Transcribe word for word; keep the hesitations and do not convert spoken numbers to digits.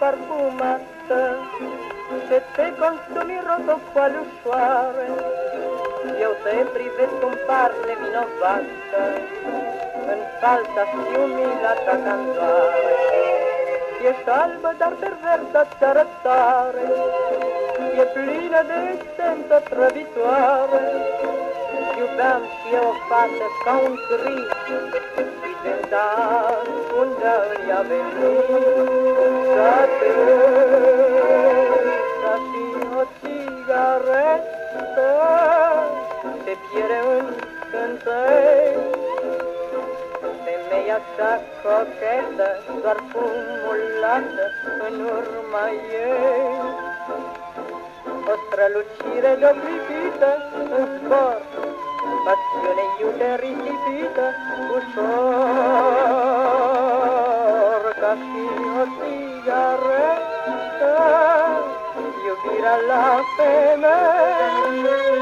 parfumată, ce te consumi rotocoale ușoare. Eu te privesc cum par nevinovată, în falsa și umilata candoare. Ești albă, dar perversa-ți arătare e plină de esență trăvitoare. Iubeam și eu o fată ca un crin și tentam unde îi-a venit să te ca și o țigaretă se pierde în cântări. Femeia așa cochetă, doar fumul lasă în urma ei o strălucire de-oblivită în zbor, pasiune iute risipită, ușor ca și o țigaretă, iubirea la femeie.